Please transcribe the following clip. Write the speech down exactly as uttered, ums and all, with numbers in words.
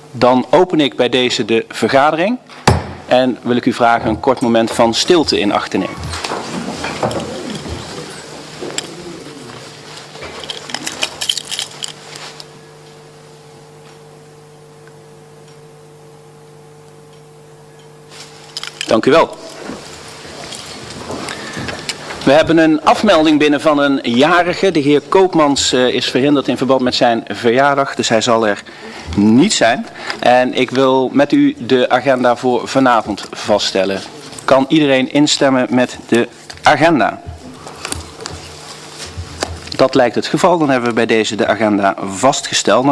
Dan open ik bij deze de vergadering en wil ik u vragen een kort moment van stilte in acht te nemen. Dank u wel. We hebben een afmelding binnen van een jarige. De heer Koopmans uh, is verhinderd in verband met zijn verjaardag, dus hij zal er niet zijn. En ik wil met u de agenda voor vanavond vaststellen. Kan iedereen instemmen met de agenda? Dat lijkt het geval. Dan hebben we bij deze de agenda vastgesteld.